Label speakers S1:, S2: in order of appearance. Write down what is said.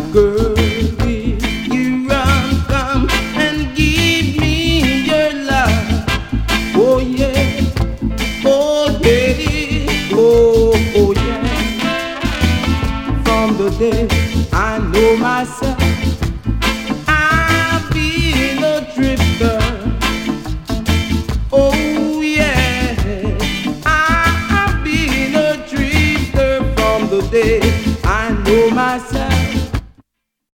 S1: Girl, will you run, come and give me your love? Oh yeah, oh baby, oh yeah. From the day I know myself,